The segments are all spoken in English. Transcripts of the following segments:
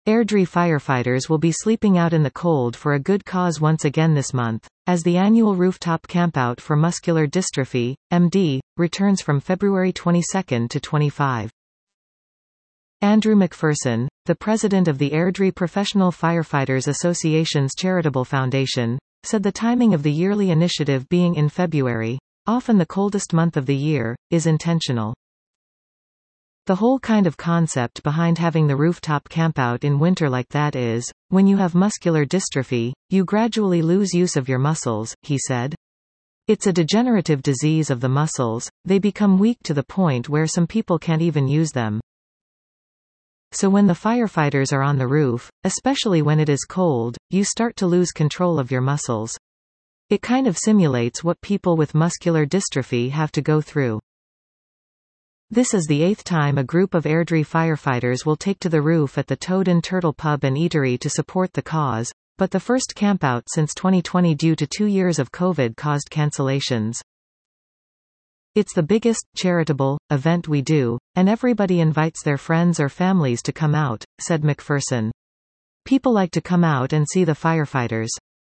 Airdrie firefighters will be sleeping out in the cold for a good cause once again this month, as the annual rooftop campout for muscular dystrophy, MD, returns from February 22 to 25. Andrew McPherson, the president of the Airdrie Professional Firefighters Association's charitable foundation, said the timing of the yearly initiative being in February, often the coldest month of the year, is intentional. The whole kind of concept behind having the rooftop campout in winter like that is, when you have muscular dystrophy, you gradually lose use of your muscles, he said. It's a degenerative disease of the muscles, they become weak to the point where some people can't even use them. So when the firefighters are on the roof, especially when it is cold, you start to lose control of your muscles. It kind of simulates what people with muscular dystrophy have to go through. This is the 8th time a group of Airdrie firefighters will take to the roof at the Toad and Turtle Pub and Eatery to support the cause, but the first campout since 2020 due to 2 years of COVID-caused cancellations. It's the biggest, charitable, event we do, and everybody invites their friends or families to come out, said McPherson. People like to come out and see the firefighters.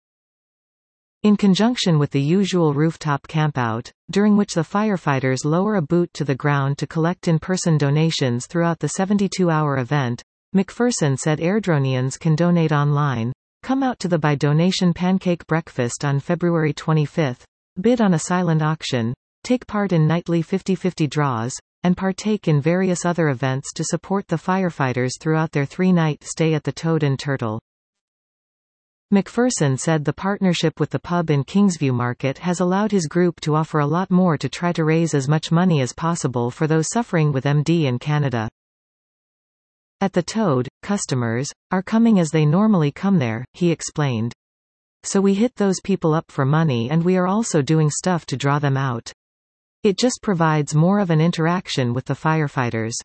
In conjunction with the usual rooftop campout, during which the firefighters lower a boot to the ground to collect in-person donations throughout the 72-hour event, McPherson said Airdronians can donate online, come out to the By Donation Pancake Breakfast on February 25, bid on a silent auction, take part in nightly 50/50 draws, and partake in various other events to support the firefighters throughout their 3-night stay at the Toad and Turtle. McPherson said the partnership with the pub in Kingsview Market has allowed his group to offer a lot more to try to raise as much money as possible for those suffering with MD in Canada. At the Toad, customers are coming as they normally come there, he explained. So we hit those people up for money and we are also doing stuff to draw them out. It just provides more of an interaction with the firefighters.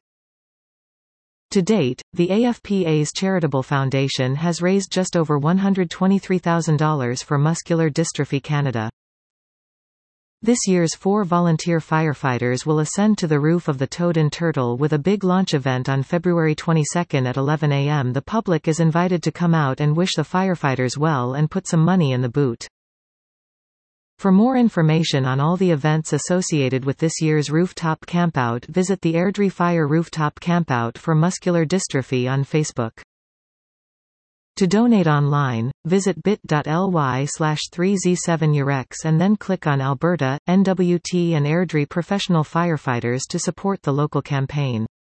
To date, the AFPA's charitable foundation has raised just over $123,000 for Muscular Dystrophy Canada. This year's 4 volunteer firefighters will ascend to the roof of the Toad and Turtle with a big launch event on February 22 at 11 a.m. The public is invited to come out and wish the firefighters well and put some money in the boot. For more information on all the events associated with this year's rooftop campout, visit the Airdrie Fire Rooftop Campout for Muscular Dystrophy on Facebook. To donate online, visit bit.ly/3z7urex and then click on Alberta, NWT and Airdrie Professional Firefighters to support the local campaign.